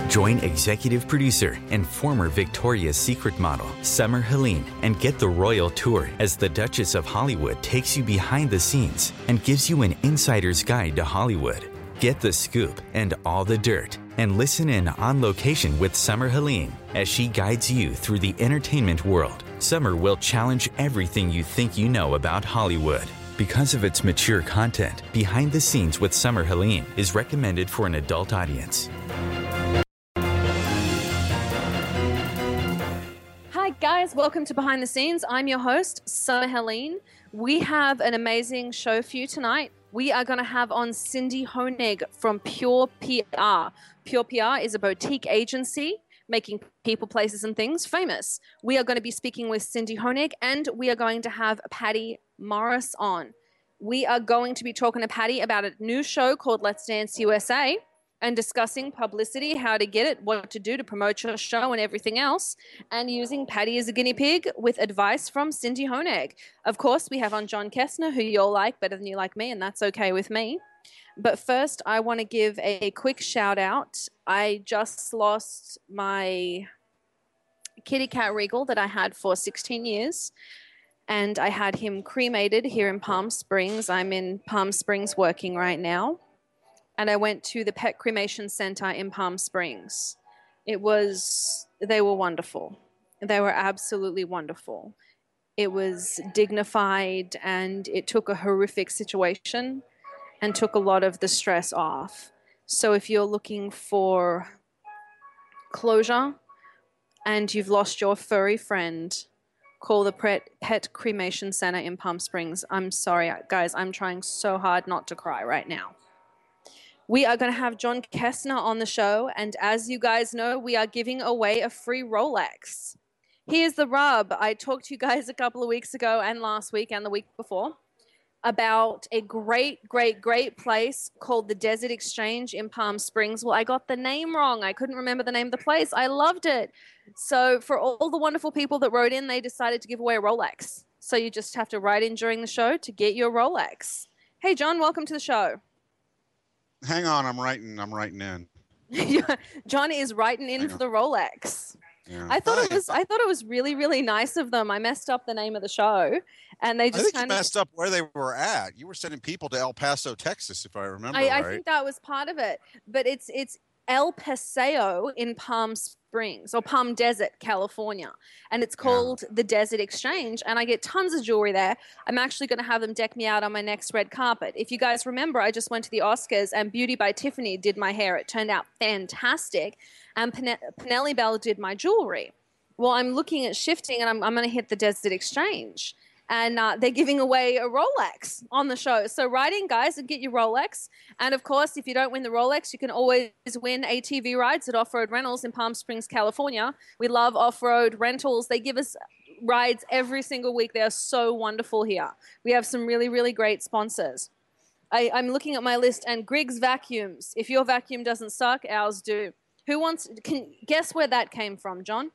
Join executive producer and former Victoria's Secret model, Summer Helene, and get the royal tour as the Duchess of Hollywood takes you behind the scenes and gives you an insider's guide to Hollywood. Get the scoop and all the dirt, and listen in on location with Summer Helene as she guides you through the entertainment world. Summer will challenge everything you think you know about Hollywood. Because of its mature content, Behind the Scenes with Summer Helene is recommended for an adult audience. Hi guys, welcome to Behind the Scenes. I'm your host, Summer Helene. We have an amazing show for you tonight. We are going to have on Cindy Honig from Pure PR. Pure PR is a boutique agency making people, places, and things famous. We are going to be speaking with Cindy Honig, and we are going to have Patty Morris on. We are going to be talking to Patty about a new show called Let's Dance USA and discussing publicity, how to get it, what to do to promote your show and everything else, and using Patty as a guinea pig with advice from Cindy Honig. Of course, we have on John Kessner, who you'll like better than you like me, and that's okay with me. But first, I want to give a quick shout out. I just lost my kitty cat Regal that I had for 16 years, and I had him cremated here in Palm Springs. I'm in Palm Springs working right now. And I went to the Pet Cremation Center in Palm Springs. They were wonderful. They were absolutely wonderful. It was dignified, and it took a horrific situation and took a lot of the stress off. So if you're looking for closure and you've lost your furry friend, call the Pet Cremation Center in Palm Springs. I'm sorry, guys. I'm trying so hard not to cry right now. We are going to have John Kessner on the show, and as you guys know, we are giving away a free Rolex. Here's the rub. I talked to you guys a couple of weeks ago and last week and the week before about a great place called the Desert Exchange in Palm Springs. Well, I got the name wrong. I couldn't remember the name of the place. I loved it. So for all the wonderful people that wrote in, they decided to give away a Rolex. So you just have to write in during the show to get your Rolex. Hey, John, welcome to the show. Hang on, I'm writing in. John is writing in for the Rolex. Yeah. I thought it was really, really nice of them. I messed up the name of the show, and they just I think you messed up where they were at. You were sending people to El Paso, Texas, if I remember right. I think that was part of it, but it's El Paseo in Palm Springs or Palm Desert, California, and it's called the Desert Exchange, and I get tons of jewelry there. I'm actually going to have them deck me out on my next red carpet. If you guys remember, I just went to the Oscars and Beauty by Tiffany did my hair. It turned out fantastic, and Pinelli Bell did my jewelry. Well, I'm looking at shifting, and I'm going to hit the Desert Exchange. And they're giving away a Rolex on the show. So write in, guys, and get your Rolex. And, of course, if you don't win the Rolex, you can always win ATV rides at Off-Road Rentals in Palm Springs, California. We love off-road rentals. They give us rides every single week. They are so wonderful here. We have some really, really great sponsors. I'm looking at my list, and Griggs Vacuums. If your vacuum doesn't suck, ours do. Can guess where that came from, John?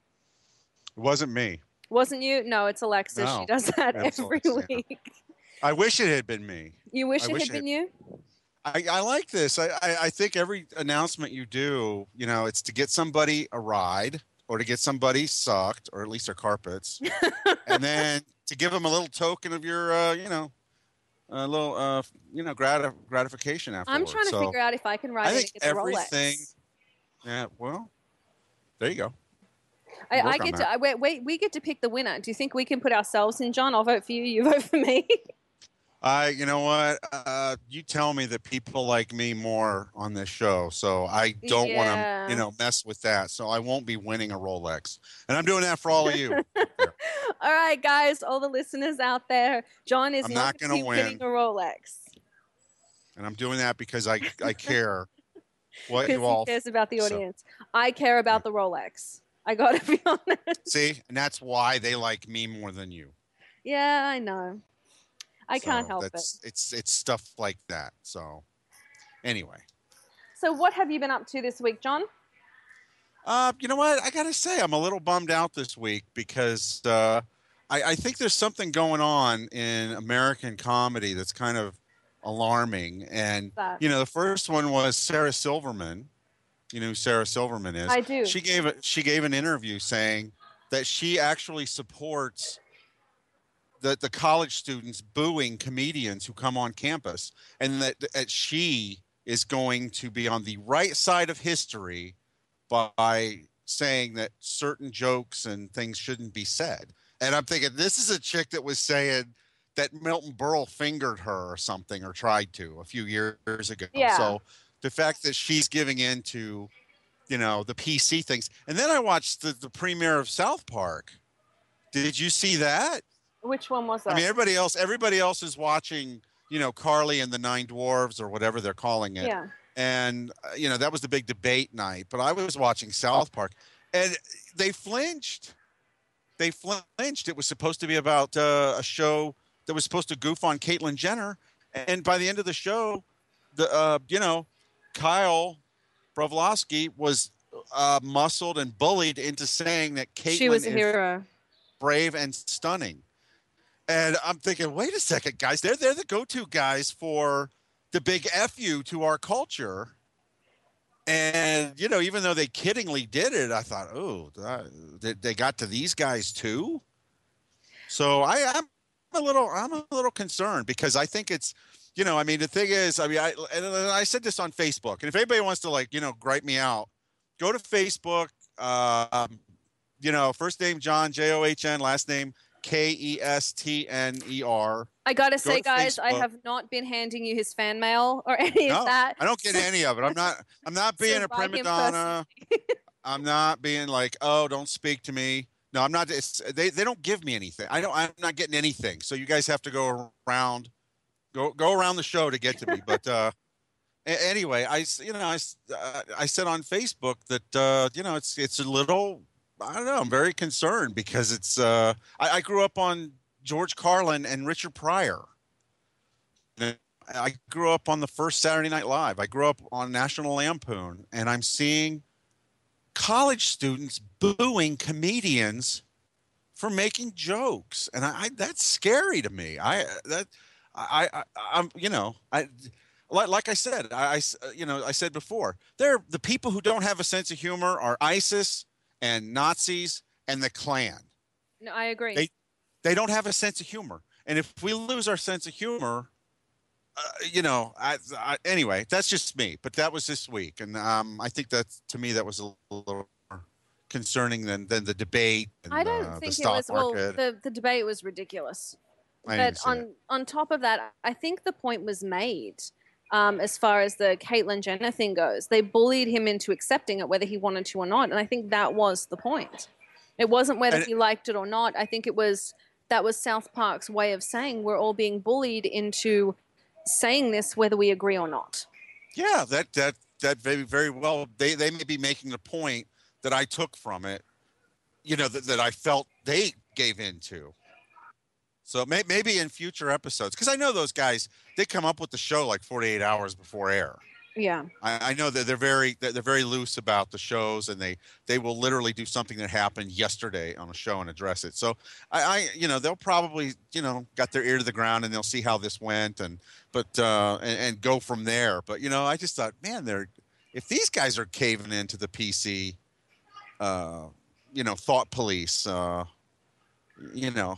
It wasn't me. Wasn't you? No, it's Alexa. No, she does that every week. Yeah. I wish it had been me. You wish it had been you? I like this. I think every announcement you do, it's to get somebody a ride or to get somebody sucked, or at least their carpets, and then to give them a little token of your, a little, gratification afterwards. I'm trying to figure out if I can ride it and get the Rolex. Yeah, well, there you go. We get to pick the winner. Do you think we can put ourselves in, John? I'll vote for you. You vote for me. You know what? You tell me that people like me more on this show, so I don't want to, mess with that. So I won't be winning a Rolex, and I'm doing that for all of you. All right, guys, all the listeners out there, John is not going to win winning a Rolex, and I'm doing that because I care. What you all cares about the audience. So. I care about the Rolex. I got to be honest. See, and that's why they like me more than you. Yeah, I know. I can't help it. It's stuff like that. So, anyway. So, what have you been up to this week, John? You know what? I got to say, I'm a little bummed out this week because I think there's something going on in American comedy that's kind of alarming. And, the first one was Sarah Silverman. You know who Sarah Silverman is? I do. She gave an interview saying that she actually supports the college students booing comedians who come on campus, and that she is going to be on the right side of history by saying that certain jokes and things shouldn't be said. And I'm thinking, this is a chick that was saying that Milton Berle fingered her or something, or tried to, a few years ago. Yeah. So the fact that she's giving in to, you know, the PC things. And then I watched the premiere of South Park. Did you see that? Which one was that? I mean, everybody else is watching, you know, Carly and the Nine Dwarves, or whatever they're calling it. Yeah. And, you know, that was the big debate night. But I was watching South Park, and they flinched. They flinched. It was supposed to be about a show that was supposed to goof on Caitlyn Jenner. And by the end of the show, you know, Kyle Broflovsky was muscled and bullied into saying that She was Caitlyn a is hero. brave and stunning. And I'm thinking, wait a second, guys. They're the go-to guys for the big F you to our culture. And, you know, even though they kiddingly did it, I thought, oh, they got to these guys too. So I'm a little concerned, because I think it's, you know, I mean, the thing is, I mean, I said this on Facebook, and if anybody wants to, like, you know, gripe me out, go to Facebook, you know, first name John, John, last name Kestner. I gotta say, to guys, I Facebook. have not been handing you his fan mail or any of that. I don't get any of it. I'm not being So a by prima him donna. I'm not being like, oh, don't speak to me. No, I'm not. They don't give me anything. I'm not getting anything. So you guys have to go around the show to get to me. But anyway, I said on Facebook that you know, it's a little, I don't know, I'm very concerned, because it's I grew up on George Carlin and Richard Pryor. I grew up on the first Saturday Night Live. I grew up on National Lampoon, and I'm seeing college students booing comedians for making jokes, and that's scary to me. I'm, you know, like I said, you know, I said before, the people who don't have a sense of humor are ISIS and Nazis and the Klan. No, I agree. They don't have a sense of humor, and if we lose our sense of humor, you know, anyway, that's just me. But that was this week, and I think that, to me, that was a little more concerning than the debate. And, I don't think it was. Market. Well, the debate was ridiculous. But on top of that, I think the point was made. As far as the Caitlyn Jenner thing goes, they bullied him into accepting it, whether he wanted to or not, and I think that was the point. It wasn't whether he liked it or not. I think that was South Park's way of saying we're all being bullied into saying this, whether we agree or not. Yeah, that very, very well. They may be making the point that I took from it, you know, that I felt they gave into. So maybe in future episodes, because I know those guys, they come up with the show like 48 hours before air. Yeah, I know that they're very loose about the shows, and they will literally do something that happened yesterday on a show and address it. So I you know, they'll probably, you know, got their ear to the ground, and they'll see how this went, and go from there. But, you know, I just thought, man, if these guys are caving into the PC, you know, thought police, you know,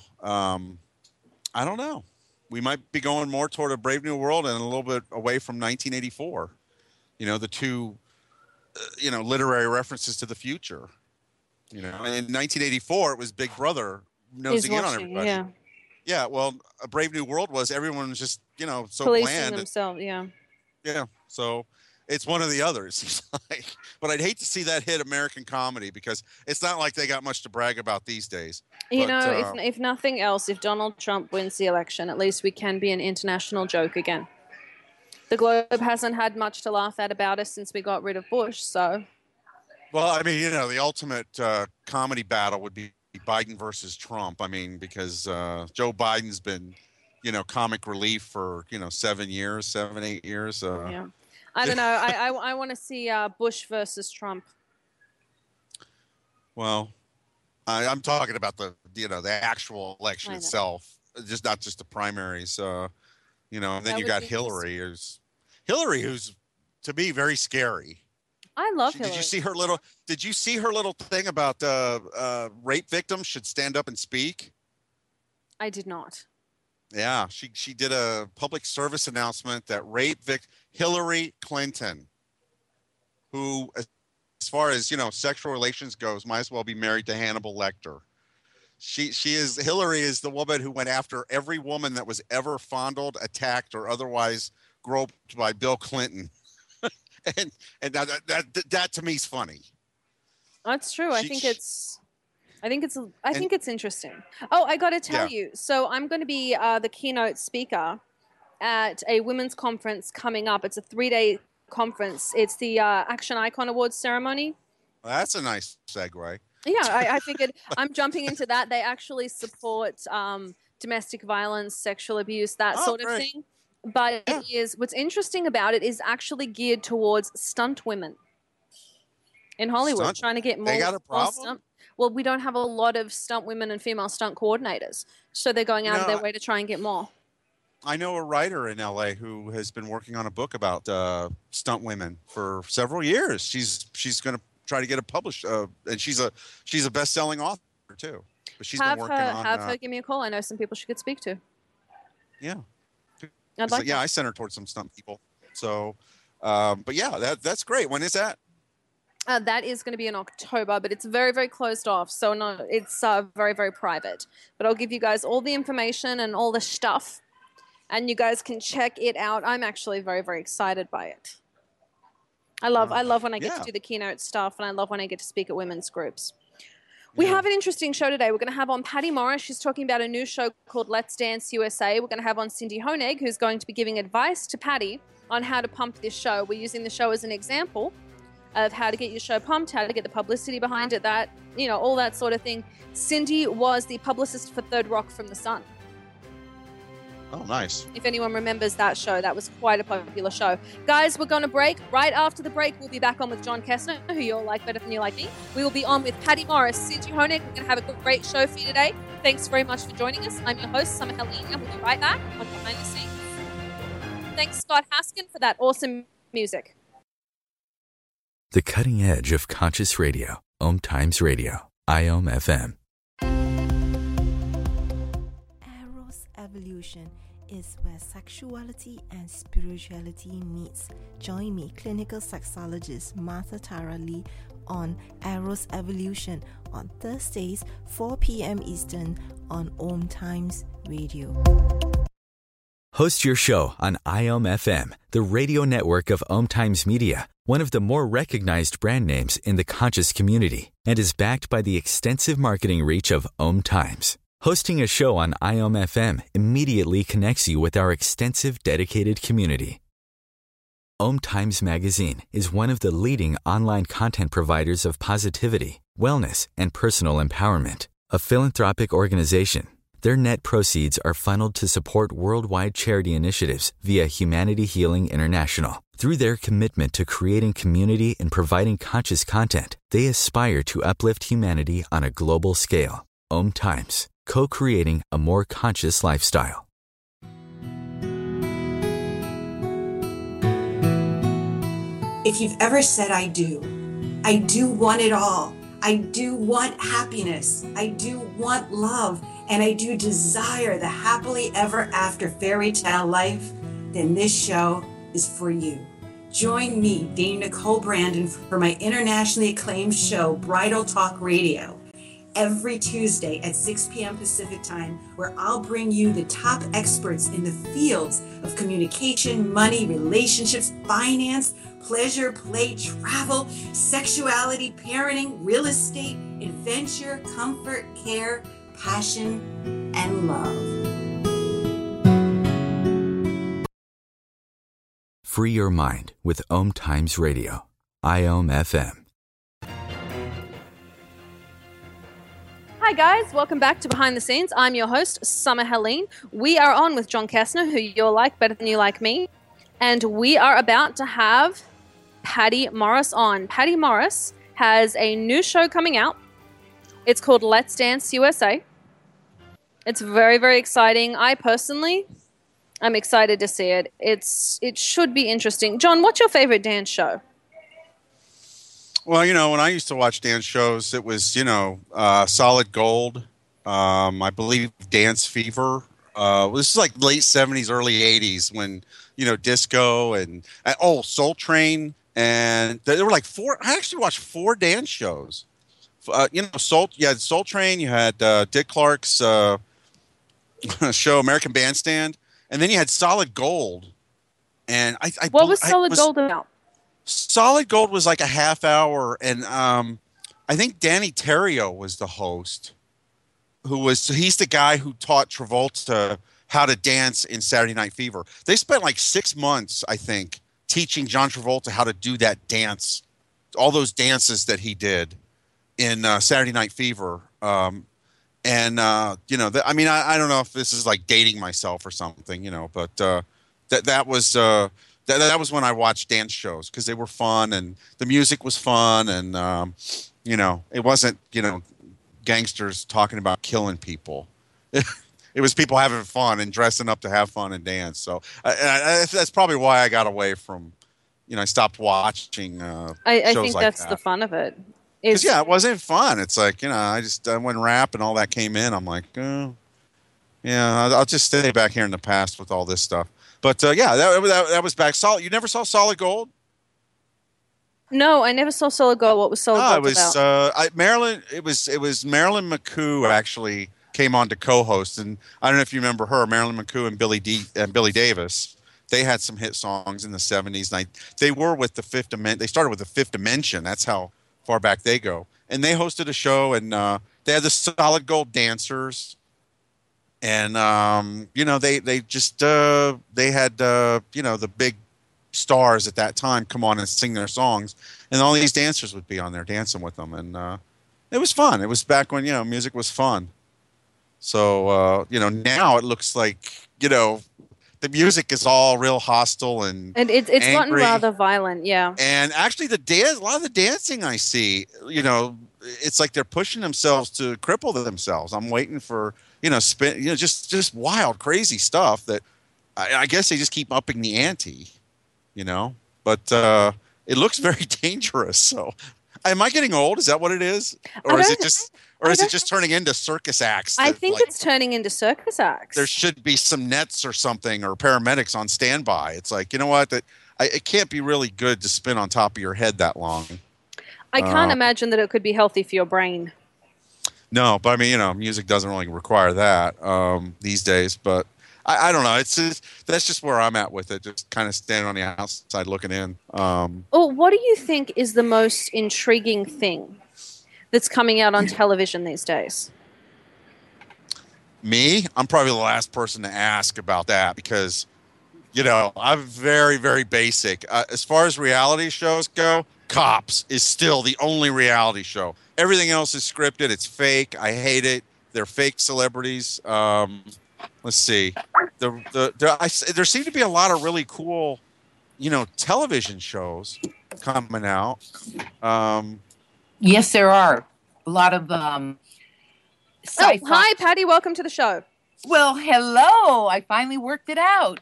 I don't know. We might be going more toward a Brave New World and a little bit away from 1984. You know, the two, you know, literary references to the future. You know, and in 1984, it was Big Brother nosing in on everybody. Yeah. Yeah. Well, a Brave New World was everyone was just, you know, so Policing bland. themselves. Yeah. Yeah. So it's one of the others. But I'd hate to see that hit American comedy, because it's not like they got much to brag about these days. You know, if nothing else, if Donald Trump wins the election, at least we can be an international joke again. The Globe hasn't had much to laugh at about us since we got rid of Bush, so. Well, I mean, you know, the ultimate comedy battle would be Biden versus Trump. I mean, because Joe Biden's been, you know, comic relief for, you know, 8 years. Yeah. I don't know. I want to see Bush versus Trump. Well, I'm talking about the actual election itself, not just the primaries. You know, and then you got Hillary, who's to me very scary. I love Did Hillary. you see her little? Did you see her little thing about rape victims should stand up and speak? I did not. Yeah, she did a public service announcement that Hillary Clinton, who, as far as sexual relations goes, might as well be married to Hannibal Lecter. Hillary is the woman who went after every woman that was ever fondled, attacked, or otherwise groped by Bill Clinton. and that to me is funny. That's true. I think it's interesting. Oh, I got to tell you. So I'm going to be the keynote speaker at a women's conference coming up. It's a 3-day conference. It's the Action Icon Awards ceremony. Well, that's a nice segue. Yeah, I figured I'm jumping into that. They actually support domestic violence, sexual abuse, that sort of thing. But what's interesting about it is actually geared towards stunt women in Hollywood, trying to get more. They got a problem? Well, we don't have a lot of stunt women and female stunt coordinators, so they're going out of their way to try and get more. I know a writer in LA who has been working on a book about stunt women for several years. She's going to try to get it published, and she's a best-selling author too. But she's been working on. Have her give me a call. I know some people she could speak to. Yeah, I sent her towards some stunt people. So, but yeah, that's great. When is that? That is going to be in October, but it's very, very closed off. So it's very, very private. But I'll give you guys all the information and all the stuff, and you guys can check it out. I'm actually very, very excited by it. I love when I get to do the keynote stuff, and I love when I get to speak at women's groups. We have an interesting show today. We're going to have on Patty Morris. She's talking about a new show called Let's Dance USA. We're going to have on Cindy Honig, who's going to be giving advice to Patty on how to pump this show. We're using the show as an example of how to get your show pumped, how to get the publicity behind it, all that sort of thing. Cindy was the publicist for Third Rock from the Sun. Oh, nice. If anyone remembers that show, that was quite a popular show. Guys, we're going to break. Right after the break, we'll be back on with John Kessner, who you'll like better than you like me. We will be on with Patty Morris, Cindy Honig. We're going to have a great show for you today. Thanks very much for joining us. I'm your host, Summer Helene, and we'll be right back on Behind the Scenes. Thanks, Scott Haskin, for that awesome music. The cutting edge of conscious radio. Om Times Radio. IOM FM. Eros Evolution is where sexuality and spirituality meets. Join me, clinical sexologist Martha Tara Lee, on Eros Evolution on Thursdays, 4 p.m. Eastern on Om Times Radio. Host your show on IOM FM, the radio network of Om Times Media, one of the more recognized brand names in the conscious community, and is backed by the extensive marketing reach of Om Times. Hosting a show on IOM FM immediately connects you with our extensive dedicated community. Om Times Magazine is one of the leading online content providers of positivity, wellness, and personal empowerment. A philanthropic organization, their net proceeds are funneled to support worldwide charity initiatives via Humanity Healing International. Through their commitment to creating community and providing conscious content, they aspire to uplift humanity on a global scale. Om Times, co-creating a more conscious lifestyle. If you've ever said, I do want it all. I do want happiness. I do want love. And I do desire the happily ever after fairy tale life, then this show is for you. Join me, Dame Nicole Brandon, for my internationally acclaimed show, Bridal Talk Radio, every Tuesday at 6 p.m. Pacific Time, where I'll bring you the top experts in the fields of communication, money, relationships, finance, pleasure, play, travel, sexuality, parenting, real estate, adventure, comfort, care, passion, and love. Free your mind with Om Times Radio. IOM FM. Hi guys, welcome back to Behind the Scenes. I'm your host, Summer Helene. We are on with John Kessner, who you'll like better than you like me. And we are about to have Patty Morris on. Patty Morris has a new show coming out. It's called Let's Dance USA. It's very, very exciting. I personally am excited to see it. It should be interesting. John, what's your favorite dance show? Well, when I used to watch dance shows, it was, Solid Gold. I believe Dance Fever. This is like late 70s, early 80s when, disco and Soul Train. And there were like four. I actually watched four dance shows. You had Soul Train. You had Dick Clark's show, American Bandstand. And then you had Solid Gold. And what was Solid Gold about? Solid Gold was like a half hour, and I think Danny Terrio was the host. He's the guy who taught Travolta how to dance in Saturday Night Fever. They spent like 6 months, I think, teaching John Travolta how to do that dance, all those dances that he did in Saturday Night Fever. I don't know if this is like dating myself or something, but that was. That was when I watched dance shows because they were fun and the music was fun and it wasn't gangsters talking about killing people. It was people having fun and dressing up to have fun and dance. So that's probably why I got away from. I stopped watching. I shows think like that's that. the fun of it. Because it wasn't fun. It's like when rap and all that came in, I'm like, oh, yeah, I'll just stay back here in the past with all this stuff. But that was back. Solid. You never saw Solid Gold? No, I never saw Solid Gold. What was Solid Gold about? Marilyn. It was Marilyn McCoo actually came on to co-host, and I don't know if you remember her, Marilyn McCoo and Billy Davis. They had some hit songs in the 70s. And they were with the Fifth Dimension. They started with the Fifth Dimension. That's how far back they go. And they hosted a show, and they had the Solid Gold dancers. And they had the big stars at that time come on and sing their songs, and all these dancers would be on there dancing with them, and it was fun. It was back when music was fun. So now it looks like the music is all real hostile and it's angry. gotten rather violent, yeah. And actually, a lot of the dancing I see, it's like they're pushing themselves to cripple themselves. I'm waiting for. Just wild, crazy stuff that I guess they just keep upping the ante, but it looks very dangerous. So am I getting old? Is that what it is? Or is it just turning into circus acts? I think it's turning into circus acts. There should be some nets or something or paramedics on standby. It's like, you know what? It can't be really good to spin on top of your head that long. I can't imagine that it could be healthy for your brain. No, but I mean, music doesn't really require that these days. But I don't know. That's just where I'm at with it. Just kind of standing on the outside looking in. What do you think is the most intriguing thing that's coming out on television these days? Me? I'm probably the last person to ask about that because, I'm very, very basic. As far as reality shows go, Cops is still the only reality show. Everything else is scripted. It's fake. I hate it. They're fake celebrities. Let's see. There seem to be a lot of really cool, television shows coming out. Yes, there are a lot of. Hi, Patty. Welcome to the show. Well, hello. I finally worked it out.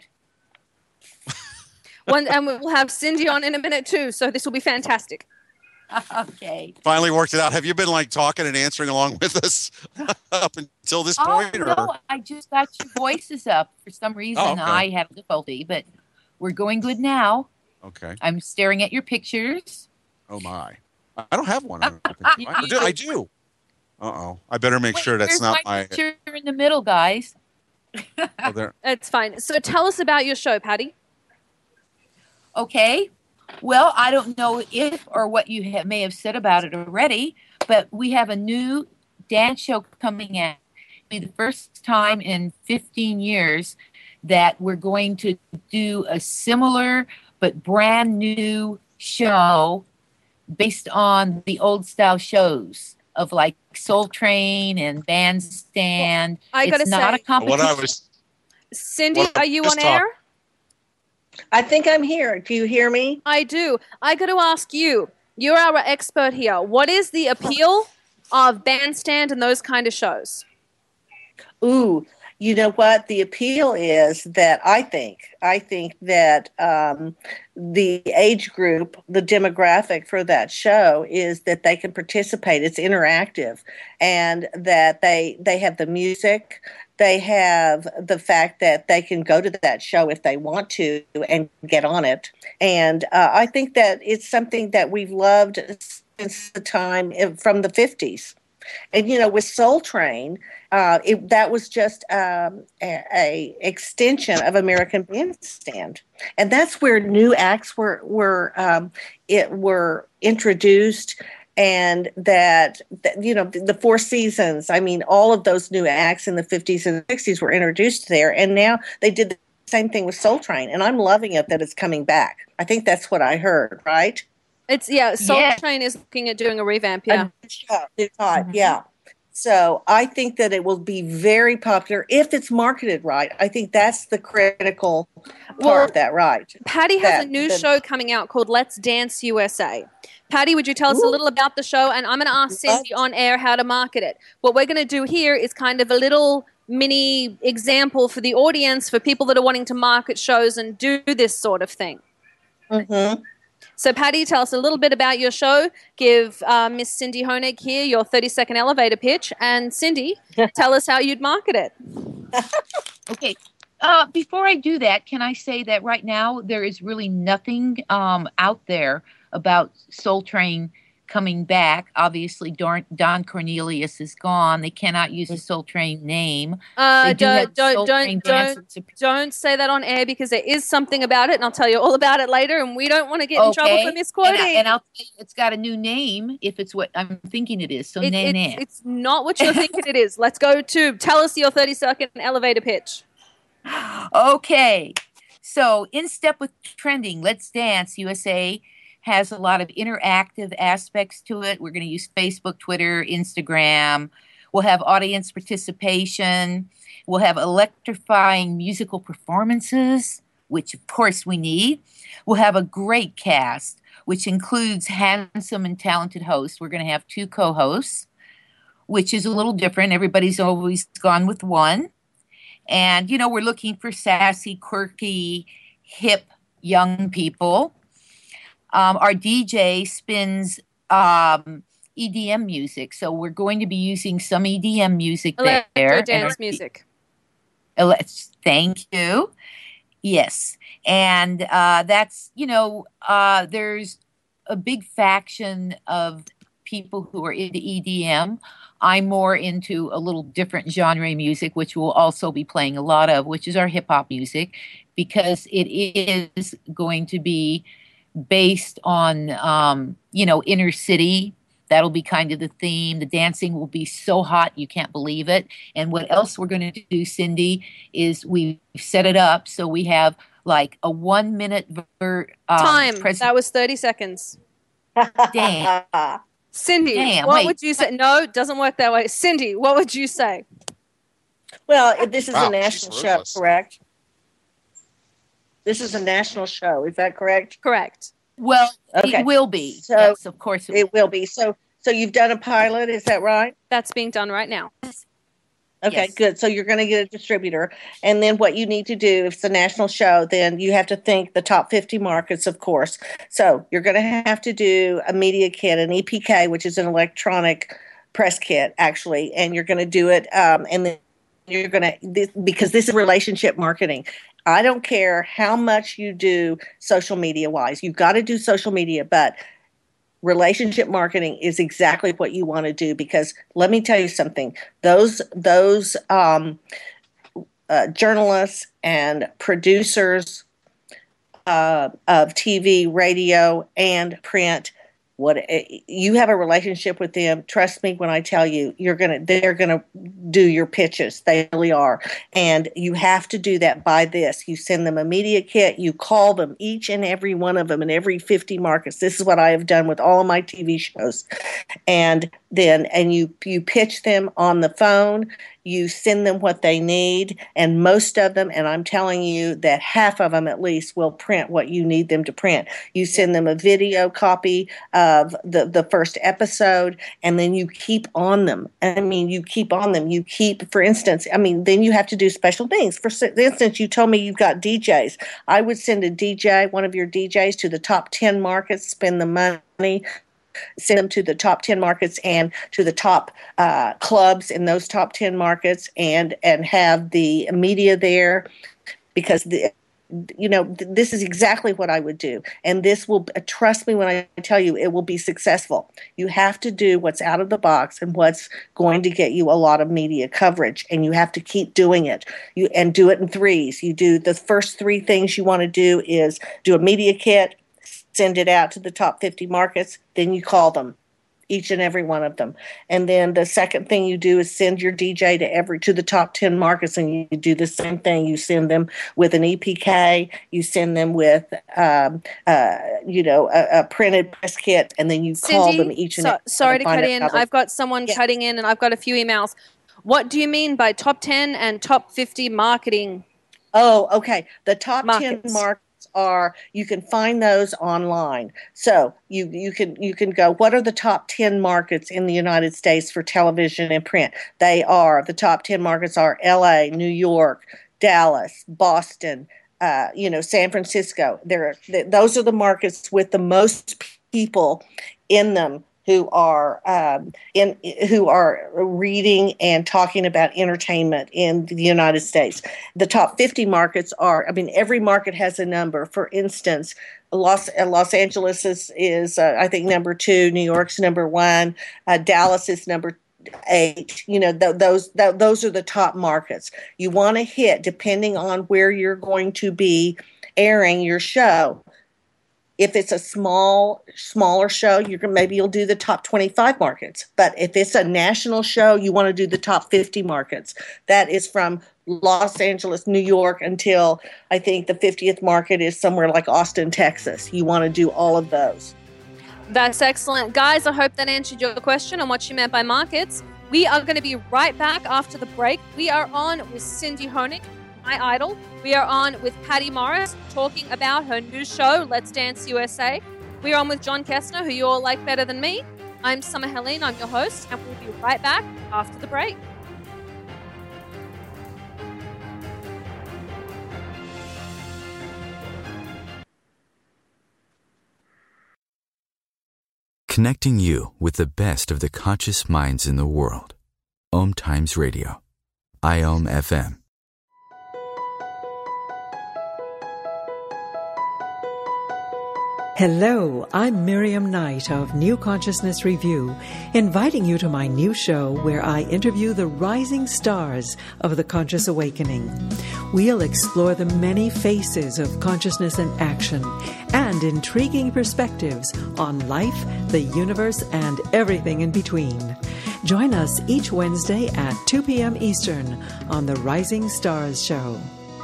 And we'll have Cindy on in a minute too, so this will be fantastic. Okay. Finally worked it out. Have you been like talking and answering along with us up until this point? No, I just got your voices up. For some reason, okay. I had difficulty, but we're going good now. Okay. I'm staring at your pictures. Oh my! I don't have one. I do. Uh-oh. I better make sure that's not my picture in the middle, guys. Oh, there. It's fine. So tell us about your show, Patty. Okay. Well, I don't know if or what you may have said about it already, but we have a new dance show coming out. It'll be the first time in 15 years that we're going to do a similar but brand new show based on the old style shows of like Soul Train and Bandstand. I gotta say, not a competition. Cindy, are you on air? I think I'm here. Do you hear me? I do. I got to ask you. You're our expert here. What is the appeal of Bandstand and those kind of shows? Ooh, You know what? The appeal is that I think that the age group, the demographic for that show is that they can participate. It's interactive, and that they have the music. They have the fact that they can go to that show if they want to and get on it. And I think that it's something that we've loved since the time from the 50s. And, with Soul Train, that was just a extension of American Bandstand. And that's where new acts were introduced. And that, the Four Seasons, I mean, all of those new acts in the 50s and 60s were introduced there. And now they did the same thing with Soul Train. And I'm loving it that it's coming back. I think that's what I heard, right? Soul Train is looking at doing a revamp, yeah. So I think that it will be very popular if it's marketed right. I think that's the critical part of that, right? Patty has a new show coming out called Let's Dance USA. Patty, would you tell us a little about the show? And I'm going to ask Cindy on air how to market it. What we're going to do here is kind of a little mini example for the audience, for people that are wanting to market shows and do this sort of thing. Mm-hmm. So, Patty, tell us a little bit about your show. Give Miss Cindy Honig here your 30-second elevator pitch. And, Cindy, tell us how you'd market it. Okay. Before I do that, can I say that right now there is really nothing out there about Soul Train coming back. Obviously, Don Cornelius is gone. They cannot use the Soul Train name. Don't say that on air, because there is something about it, and I'll tell you all about it later, and we don't want to get in trouble for misquoting. And I'll tell you, it's got a new name if it's what I'm thinking it is. So it's not what you're thinking it is. Let's go to tell us your 30-second elevator pitch. Okay. So in step with trending, Let's Dance USA has a lot of interactive aspects to it. We're going to use Facebook, Twitter, Instagram. We'll have audience participation. We'll have electrifying musical performances, which of course we need. We'll have a great cast, which includes handsome and talented hosts. We're going to have 2 co-hosts, which is a little different. Everybody's always gone with one. And, we're looking for sassy, quirky, hip young people. Our DJ spins EDM music, so we're going to be using some EDM music there. Dance music. Thank you. Yes, and that's there's a big faction of people who are into EDM. I'm more into a little different genre music, which we'll also be playing a lot of, which is our hip hop music, because it is going to be based on, inner city. That'll be kind of the theme. The dancing will be so hot, you can't believe it. And what else we're going to do, Cindy, is we've set it up so we have like a 1 minute time. That was 30 seconds. Damn. Cindy, what would you say? No, it doesn't work that way. Cindy, what would you say? Well, this is a national show, correct? This is a national show. Is that correct? Correct. Well, It will be. So, yes, of course it will be. So you've done a pilot, is that right? That's being done right now. Okay, yes. Good. So you're going to get a distributor. And then what you need to do, if it's a national show, then you have to think the top 50 markets, of course. So you're going to have to do a media kit, an EPK, which is an electronic press kit, actually. And you're going to do it. And then you're going to, because this is relationship marketing. I don't care how much you do social media wise. You've got to do social media, but relationship marketing is exactly what you want to do, because let me tell you something. Those journalists and producers of TV, radio, and print, you have a relationship with them. Trust me when I tell you, they're gonna do your pitches. They really are, and you have to do that by this. You send them a media kit. You call them, each and every one of them, in every 50 markets. This is what I have done with all of my TV shows, and you pitch them on the phone. you send them what they need, and most of them, and I'm telling you that half of them at least will print what you need them to print. You send them a video copy of the first episode, and then you keep on them. I mean, you keep on them. You keep, for instance, I mean, then you have to do special things. For instance, you told me you've got DJs. I would send a DJ, one of your DJs, to the top 10 markets, spend the money, send them to the top 10 markets and to the top clubs in those top 10 markets, and have the media there, because this is exactly what I would do. And this will, trust me when I tell you, it will be successful. You have to do what's out of the box and what's going to get you a lot of media coverage, and you have to keep doing it. And do it in threes. You do the first three things you want to do is do a media kit, send it out to the top 50 markets, then you call them, each and every one of them. And then the second thing you do is send your DJ to the top 10 markets, and you do the same thing. You send them with an EPK, you send them with a printed press kit, and then you call them each and every one. Sorry to cut in. I've got someone cutting in, and I've got a few emails. What do you mean by top 10 and top 50 marketing? Oh, okay. The top 10 markets are, you can find those online. So you can go, what are the top 10 markets in the United States for television and print? The top 10 markets are LA, New York, Dallas, Boston, San Francisco. Those are the markets with the most people in them who are reading and talking about entertainment in the United States. The top 50 markets are, every market has a number. For instance, Los Angeles is I think number 2, New York's number 1, Dallas is number 8. Those are the top markets. You want to hit, depending on where you're going to be airing your show. If it's a smaller show, you'll do the top 25 markets. But if it's a national show, you want to do the top 50 markets. That is from Los Angeles, New York, until I think the 50th market is somewhere like Austin, Texas. You want to do all of those. That's excellent. Guys, I hope that answered your question on what you meant by markets. We are going to be right back after the break. We are on with Cindy Honig, my idol. We are on with Patty Morris, talking about her new show, Let's Dance USA. We are on with John Kestner, who you all like better than me. I'm Summer Helene, I'm your host, and we'll be right back after the break. Connecting you with the best of the conscious minds in the world. Om Times Radio. IOM FM. Hello, I'm Miriam Knight of New Consciousness Review, inviting you to my new show where I interview the rising stars of the conscious awakening. We'll explore the many faces of consciousness in action and intriguing perspectives on life, the universe, and everything in between. Join us each Wednesday at 2 p.m. Eastern on the Rising Stars Show.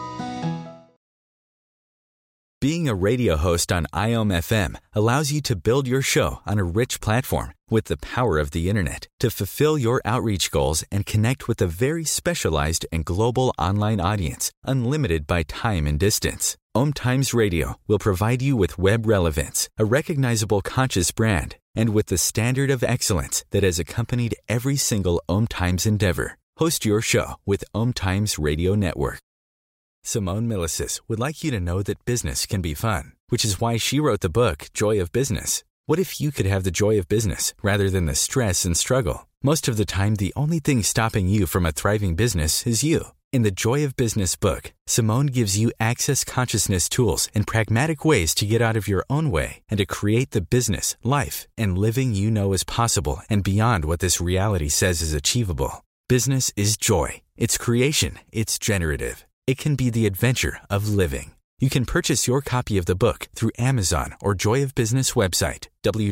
Being a radio host on IOM FM allows you to build your show on a rich platform with the power of the internet to fulfill your outreach goals and connect with a very specialized and global online audience, unlimited by time and distance. Om Times Radio will provide you with web relevance, a recognizable conscious brand, and with the standard of excellence that has accompanied every single Om Times endeavor. Host your show with Om Times Radio Network. Simone Milasas would like you to know that business can be fun, which is why she wrote the book, Joy of Business. What if you could have the joy of business rather than the stress and struggle? Most of the time, the only thing stopping you from a thriving business is you. In the Joy of Business book, Simone gives you access consciousness tools and pragmatic ways to get out of your own way and to create the business, life, and living you know is possible and beyond what this reality says is achievable. Business is joy. It's creation. It's generative. It can be the adventure of living. You can purchase your copy of the book through Amazon or Joy of Business website,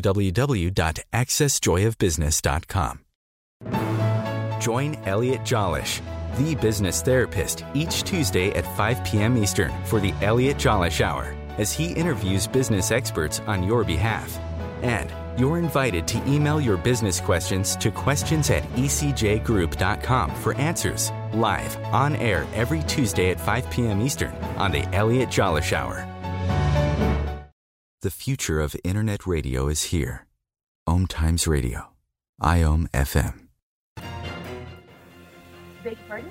www.accessjoyofbusiness.com. Join Elliot Jolish, the business therapist, each Tuesday at 5 p.m. Eastern for the Elliot Jolish Hour, as he interviews business experts on your behalf. And You're invited to email your business questions to questions@ecjgroup.com for answers, live, on air every Tuesday at 5 p.m. Eastern on The Elliot Jollish Hour. The future of Internet radio is here. Ohm Times Radio. IOM FM. Beg pardon?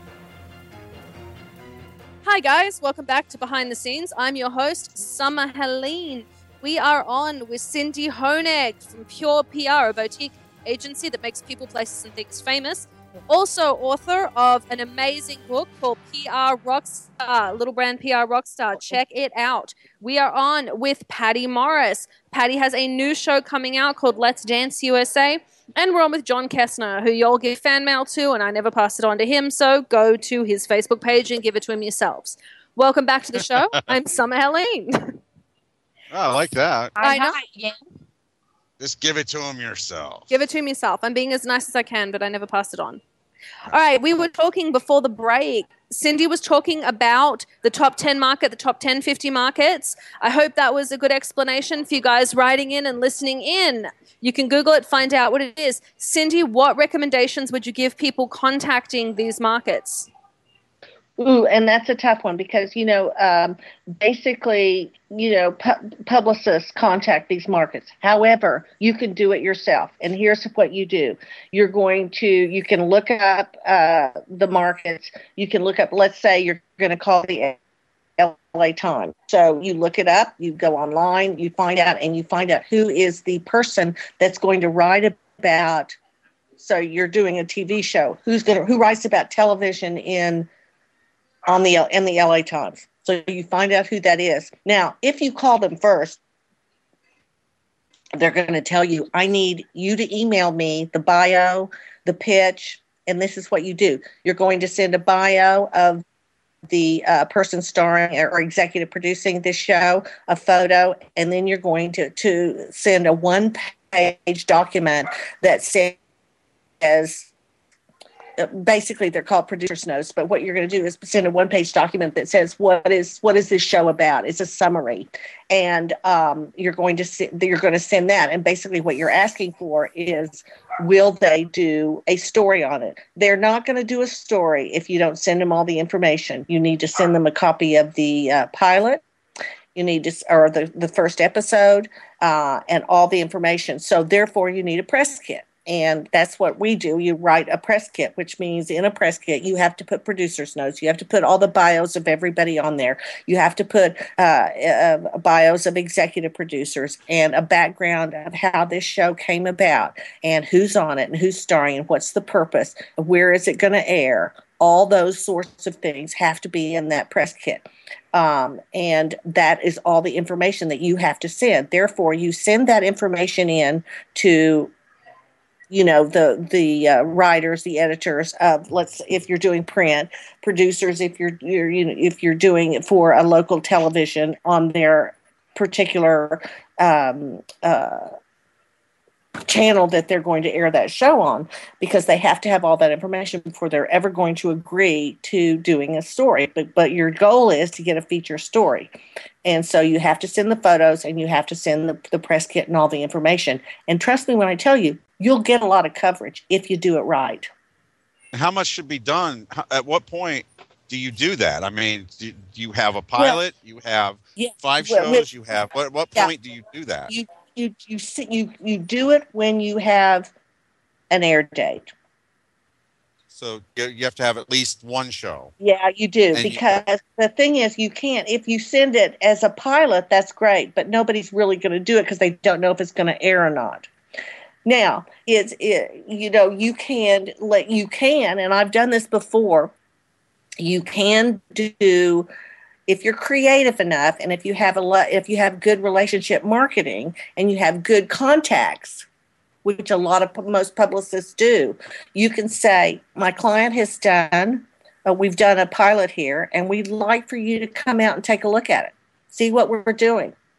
Hi guys, welcome back to Behind the Scenes. I'm your host, Summer Helene. We are on with Cindy Honig from Pure PR, a boutique agency that makes people, places, and things famous. Also author of an amazing book called PR Rockstar, Little Brand PR Rockstar. Check it out. We are on with Patty Morris. Patty has a new show coming out called Let's Dance USA. And we're on with John Kessner, who y'all give fan mail to, and I never passed it on to him, so go to his Facebook page and give it to him yourselves. Welcome back to the show. I'm Summer Helene. Oh, I like that. I know. Yeah. Just give it to him yourself. Give it to him yourself. I'm being as nice as I can, but I never passed it on. All right, we were talking before the break. Cindy was talking about the top 10 market, the top 10, 50 markets. I hope that was a good explanation for you guys writing in and listening in. You can Google it, find out what it is. Cindy, what recommendations would you give people contacting these markets? Ooh, and that's a tough one because, basically, publicists contact these markets. However, you can do it yourself. And here's what you do. You can look up the markets. You can look up, let's say you're going to call the LA Times. So you look it up, you go online, you find out who is the person that's going to write about. So you're doing a TV show. Who writes about television in the LA Times. So you find out who that is. Now, if you call them first, they're going to tell you, I need you to email me the bio, the pitch, and this is what you do. You're going to send a bio of the person starring or executive producing this show, a photo, and then you're going to send a one-page document that says, basically they're called producer's notes, but what you're going to do is send a one-page document that says what is this show about. It's a summary, and you're going to send that, and basically what you're asking for is, will they do a story on it? They're not going to do a story if you don't send them all the information. You need to send them a copy of the pilot. You need to, or the first episode, and all the information. So therefore you need a press kit. And that's what we do. You write a press kit, which means in a press kit, you have to put producer's notes. You have to put all the bios of everybody on there. You have to put bios of executive producers and a background of how this show came about and who's on it and who's starring and what's the purpose, where is it going to air. All those sorts of things have to be in that press kit. And that is all the information that you have to send. Therefore, you send that information in to the writers, the editors of, if you're doing print, producers, if you're doing it for a local television on their particular channel that they're going to air that show on, because they have to have all that information before they're ever going to agree to doing a story. But your goal is to get a feature story. And so you have to send the photos and you have to send the press kit and all the information. And trust me when I tell you, you'll get a lot of coverage if you do it right. How much should be done? At what point do you do that? I mean, do you have a pilot? You have 5 shows? You have what point do you do that? You do it when you have an air date. So you have to have at least one show. Yeah, you do. Because the thing is, you can't, if you send it as a pilot, that's great, but nobody's really going to do it because they don't know if it's going to air or not. Now, you can, and I've done this before, you can do, if you're creative enough, and if you have good relationship marketing and you have good contacts, which most publicists do, you can say, my client has done, we've done a pilot here, and we'd like for you to come out and take a look at it, see what we're doing.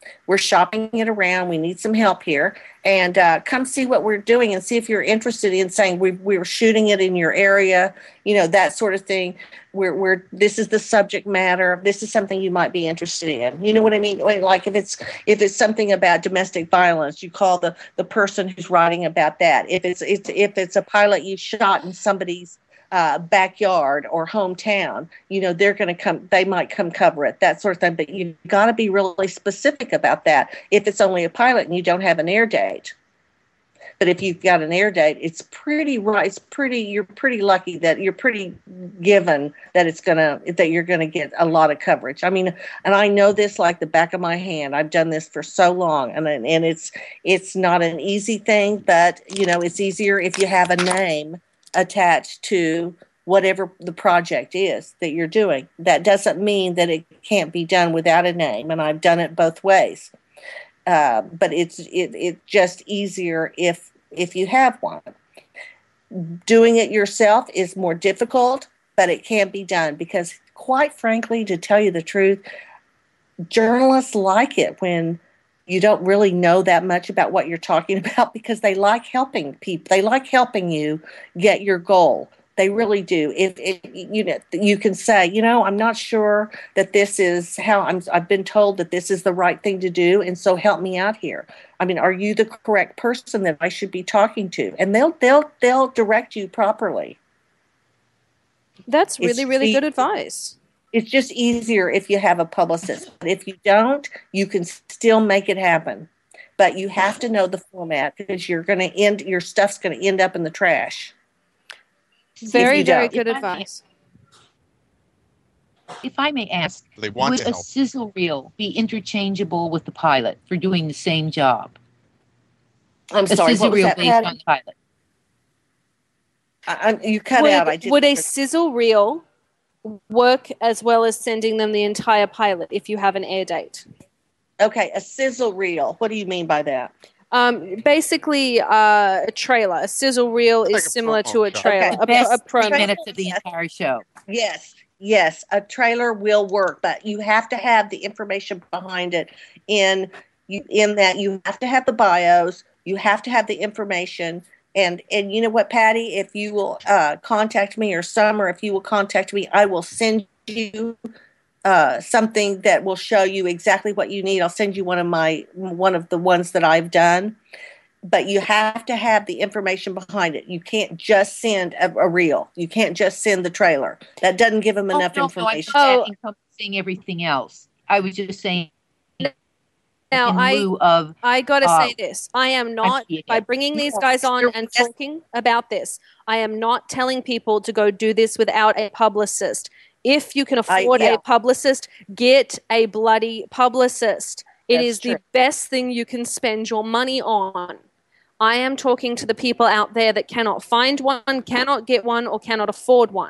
We're shopping it around. We need some help here. And come see what we're doing and see if you're interested in saying we were shooting it in your area, that sort of thing. This is the subject matter. This is something you might be interested in. You know what I mean? Like if it's something about domestic violence, you call the person who's writing about that. If it's a pilot you shot in somebody's backyard or hometown, they're going to come, they might come cover it, that sort of thing. But you've got to be really specific about that if it's only a pilot and you don't have an air date. But if you've got an air date, you're pretty lucky that you're pretty given that you're going to get a lot of coverage. I mean, and I know this like the back of my hand. I've done this for so long, and it's not an easy thing, but it's easier if you have a name attached to whatever the project is that you're doing. That doesn't mean that it can't be done without a name, and I've done it both ways. But it's just easier if you have one. Doing it yourself is more difficult, but it can be done because, quite frankly, to tell you the truth, journalists like it when you don't really know that much about what you're talking about because they like helping people. They like helping you get your goal. They really do. If you can say, I'm not sure that this is how I've been told that this is the right thing to do, and so help me out here. I mean, are you the correct person that I should be talking to? And they'll direct you properly. That's really good advice. It's just easier if you have a publicist. But if you don't, you can still make it happen. But you have to know the format because your stuff's going to end up in the trash. Very good advice. If I may ask, would a sizzle reel be interchangeable with the pilot for doing the same job? I'm sorry, a sizzle reel based on the pilot. You cut out. Would a sizzle reel work as well as sending them the entire pilot if you have an air date? Okay, a sizzle reel. What do you mean by that? Basically, a trailer. A sizzle reel is similar to a trailer. Okay. A promo. Minutes of the entire show. Yes, a trailer will work, but you have to have the information behind it. In that, you have to have the bios. You have to have the information. And you know what, Patty? If you will contact me, or Summer, if you will contact me, I will send you something that will show you exactly what you need. I'll send you one of the ones that I've done. But you have to have the information behind it. You can't just send a reel. You can't just send the trailer. That doesn't give them enough information. I'm not encompassing everything else. I was just saying. Now, I got to say this. I am not, by bringing these guys on and talking about this, I am not telling people to go do this without a publicist. If you can afford a publicist, get a bloody publicist. It is the best thing you can spend your money on. I am talking to the people out there that cannot find one, cannot get one, or cannot afford one.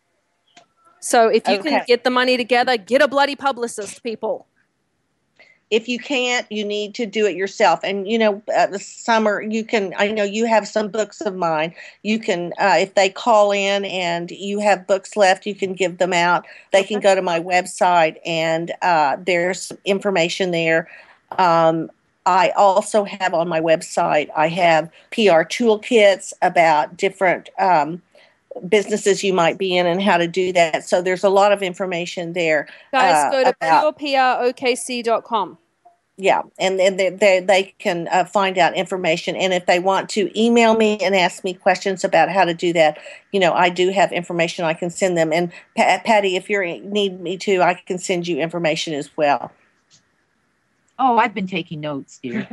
So if you can get the money together, get a bloody publicist, people. If you can't, you need to do it yourself. And, Summer, I know you have some books of mine. You can, if they call in and you have books left, you can give them out. They can go to my website and there's information there. I also have on my website, I have PR toolkits about different businesses you might be in and how to do that. So there's a lot of information there. Guys, go to pureprokc.com. Yeah, and they can find out information. And if they want to email me and ask me questions about how to do that, I do have information I can send them. And Patty, if you need me to, I can send you information as well. Oh, I've been taking notes, dear.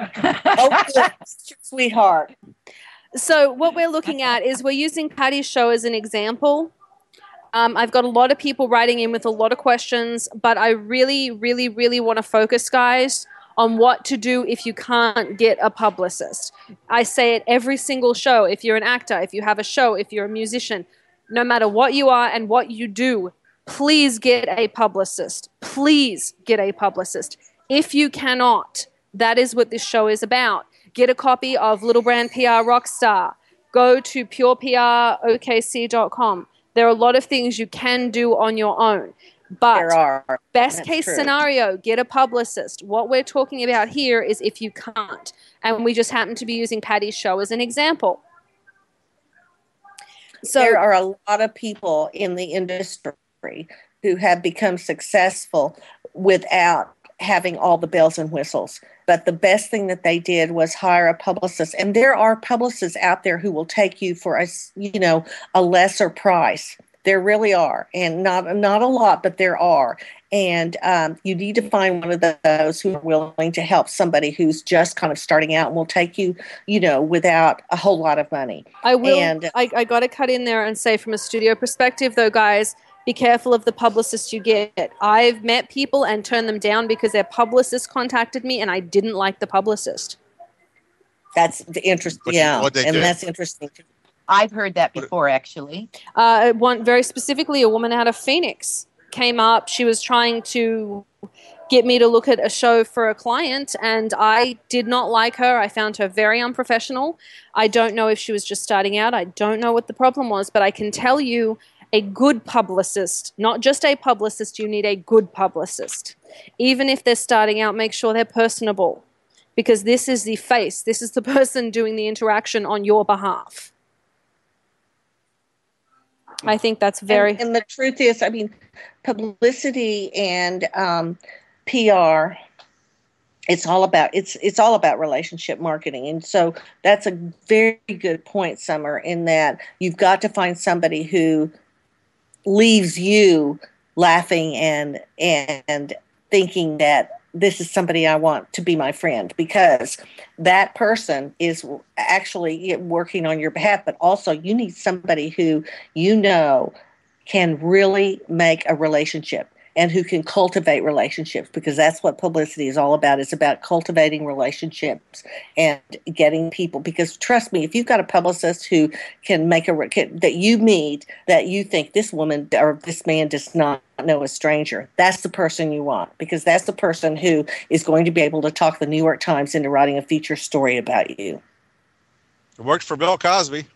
Sweetheart. So what we're looking at is we're using Patty's show as an example. I've got a lot of people writing in with a lot of questions, but I really, really, really want to focus, guys, on what to do if you can't get a publicist. I say it every single show. If you're an actor, if you have a show, if you're a musician, no matter what you are and what you do, please get a publicist. Please get a publicist. If you cannot, that is what this show is about. Get a copy of Little Brand PR Rockstar. Go to pureprokc.com. There are a lot of things you can do on your own. But There are. best That's case true. scenario, get a publicist. What we're talking about here is if you can't. And we just happen to be using Patty's show as an example. So there are a lot of people in the industry who have become successful without having all the bells and whistles. But the best thing that they did was hire a publicist. And there are publicists out there who will take you for a lesser price. There really are, and not a lot, but there are. And you need to find one of those who are willing to help somebody who's just kind of starting out and will take you, without a whole lot of money. I will. And I got to cut in there and say, from a studio perspective, though, guys, be careful of the publicist you get. I've met people and turned them down because their publicist contacted me, and I didn't like the publicist. that's interesting. Yeah, and that's interesting. I've heard that before, actually. One very specifically, a woman out of Phoenix came up. She was trying to get me to look at a show for a client, and I did not like her. I found her very unprofessional. I don't know if she was just starting out. I don't know what the problem was, but I can tell you a good publicist, not just a publicist, you need a good publicist. Even if they're starting out, make sure they're personable, because this is the face. This is the person doing the interaction on your behalf. I think that's very... And the truth is, publicity and PR, it's all about relationship marketing. And so that's a very good point, Summer, in that you've got to find somebody who leaves you laughing and thinking that this is somebody I want to be my friend, because that person is actually working on your behalf. But also you need somebody who can really make a relationship and who can cultivate relationships, because that's what publicity is all about. It's about cultivating relationships and getting people. Because trust me, if you've got a publicist who can make that you meet, that you think this woman or this man does not know a stranger, that's the person you want, because that's the person who is going to be able to talk the New York Times into writing a feature story about you. It worked for Bill Cosby.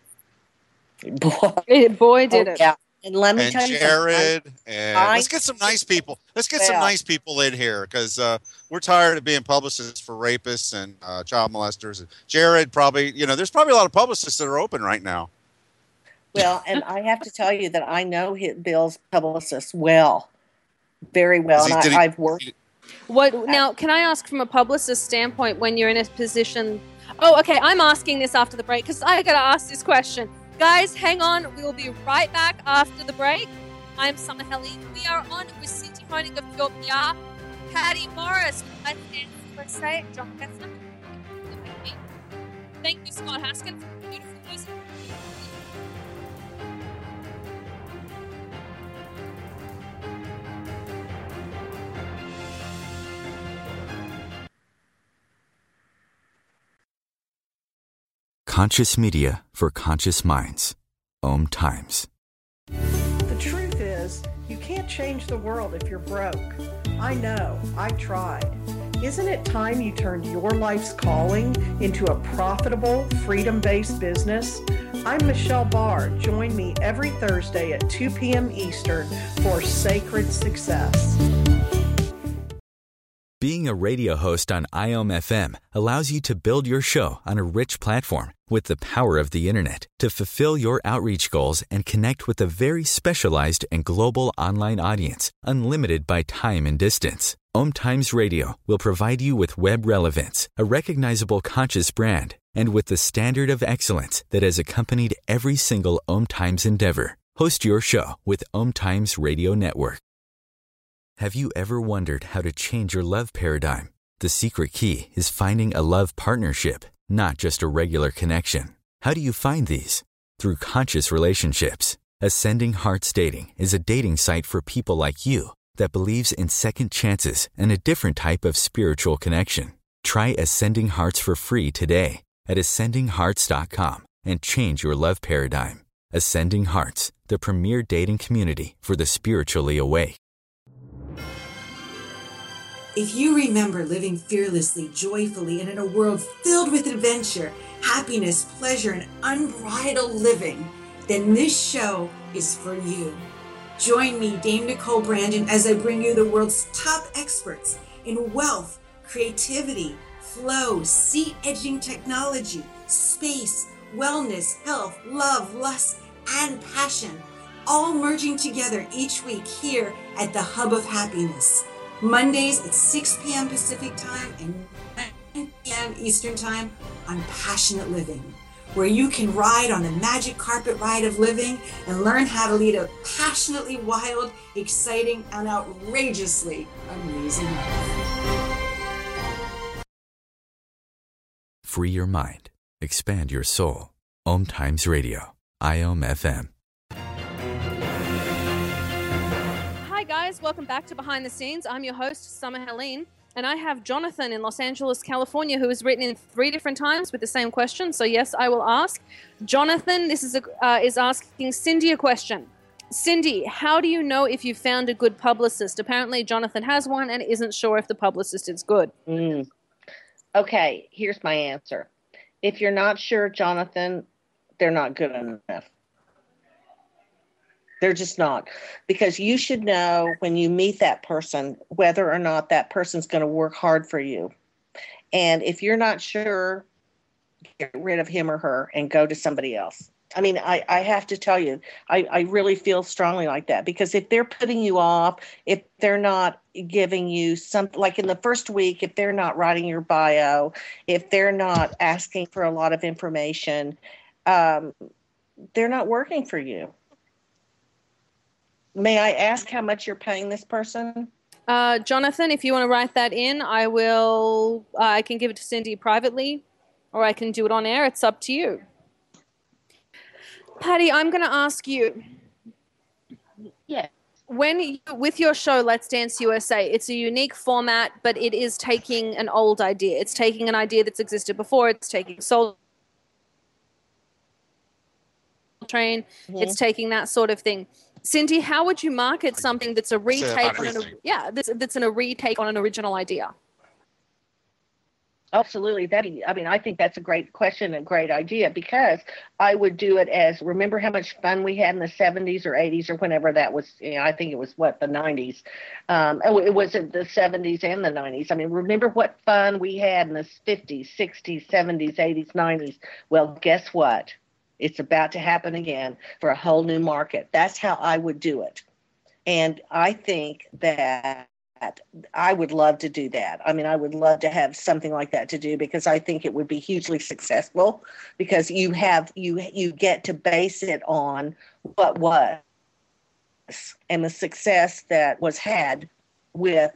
Boy, did it. Yeah. And let me tell you, Jared, let's get some nice people. Let's get some nice people in here, because we're tired of being publicists for rapists and child molesters. Jared, probably, there's probably a lot of publicists that are open right now. Well, and I have to tell you that I know Bill's publicist well, very well, and I've worked. Now, can I ask from a publicist standpoint, when you're in a position? Oh, okay. I'm asking this after the break because I got to ask this question. Guys, hang on. We will be right back after the break. I'm Summer Helene. We are on with Cindy Honig of Pure PR, Patty Morris with Let's Dance USA, John Kessler. Thank you, Scott Haskin, for the beautiful music. Conscious media for conscious minds. Om Times. The truth is, you can't change the world if you're broke. I know, I tried. Isn't it time you turned your life's calling into a profitable, freedom-based business? I'm Michelle Barr. Join me every Thursday at 2 p.m. Eastern for Sacred Success. Being a radio host on IOM FM allows you to build your show on a rich platform with the power of the internet to fulfill your outreach goals and connect with a very specialized and global online audience, unlimited by time and distance. Om Times Radio will provide you with web relevance, a recognizable conscious brand, and with the standard of excellence that has accompanied every single Om Times endeavor. Host your show with Om Times Radio Network. Have you ever wondered how to change your love paradigm? The secret key is finding a love partnership, not just a regular connection. How do you find these? Through conscious relationships. Ascending Hearts Dating is a dating site for people like you that believes in second chances and a different type of spiritual connection. Try Ascending Hearts for free today at ascendinghearts.com and change your love paradigm. Ascending Hearts, the premier dating community for the spiritually awake. If you remember living fearlessly, joyfully, and in a world filled with adventure, happiness, pleasure, and unbridled living, then this show is for you. Join me, Dame Nicole Brandon, as I bring you the world's top experts in wealth, creativity, flow, seat edging technology, space, wellness, health, love, lust, and passion, all merging together each week here at the Hub of Happiness. Mondays at 6 p.m. Pacific Time and 9 p.m. Eastern Time on Passionate Living, where you can ride on the magic carpet ride of living and learn how to lead a passionately wild, exciting, and outrageously amazing life. Free your mind. Expand your soul. Om Times Radio. IOM FM. Hi guys, welcome back to Behind the Scenes. I'm your host, Summer Helene, and I have Jonathan in Los Angeles, California, who has written in 3 different times with the same question. So yes, I will ask. Jonathan, this is asking Cindy a question. Cindy, how do you know if you found a good publicist? Apparently Jonathan has one and isn't sure if the publicist is good. Okay, here's my answer. If you're not sure, Jonathan, they're not good enough. They're just not. Because you should know when you meet that person whether or not that person's going to work hard for you. And if you're not sure, get rid of him or her and go to somebody else. I mean, I have to tell you, I really feel strongly like that, because if they're putting you off, if they're not giving you something, like in the first week, if they're not writing your bio, if they're not asking for a lot of information, they're not working for you. May I ask how much you're paying this person? Jonathan, if you want to write that in, I can give it to Cindy privately, or I can do it on air. It's up to you. Patty, I'm going to ask you. Yeah. With your show, Let's Dance USA, it's a unique format, but it is taking an old idea. It's taking an idea that's existed before. It's taking Soul Train. Mm-hmm. It's taking that sort of thing. Cindy, how would you market something that's a retake that's a retake on an original idea? Absolutely. I think that's a great question and great idea, because I would do it as, remember how much fun we had in the 70s or 80s or whenever that was, I think it was the 90s. It was in the 70s and the 90s. I mean, remember what fun we had in the 50s, 60s, 70s, 80s, 90s. Well, guess what? It's about to happen again for a whole new market. That's how I would do it. And I think that I would love to do that. I mean, I would love to have something like that to do, because I think it would be hugely successful, because you get to base it on what was and the success that was had with,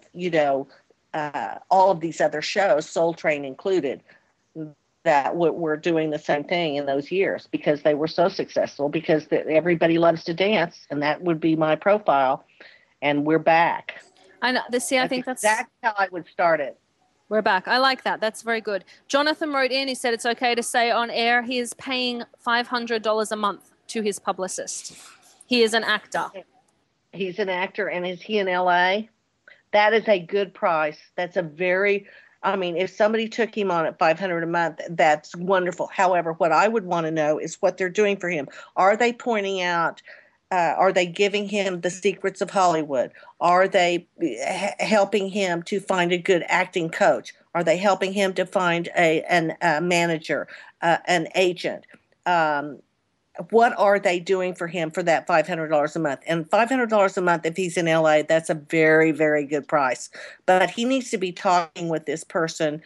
all of these other shows, Soul Train included, that were doing the same thing in those years, because they were so successful, because everybody loves to dance, and that would be my profile. And we're back. I think that's how I would start it. We're back. I like that. That's very good. Jonathan wrote in. He said it's okay to say on air he is paying $500 a month to his publicist. He is an actor. He's an actor, and is he in LA? That is a good price. That's if somebody took him on at $500 a month, that's wonderful. However, what I would want to know is what they're doing for him. Are they pointing out? Are they giving him the secrets of Hollywood? Are they helping him to find a good acting coach? Are they helping him to find a manager, an agent? What are they doing for him for that $500 a month? And $500 a month, if he's in LA, that's a very, very good price. But he needs to be talking with this person,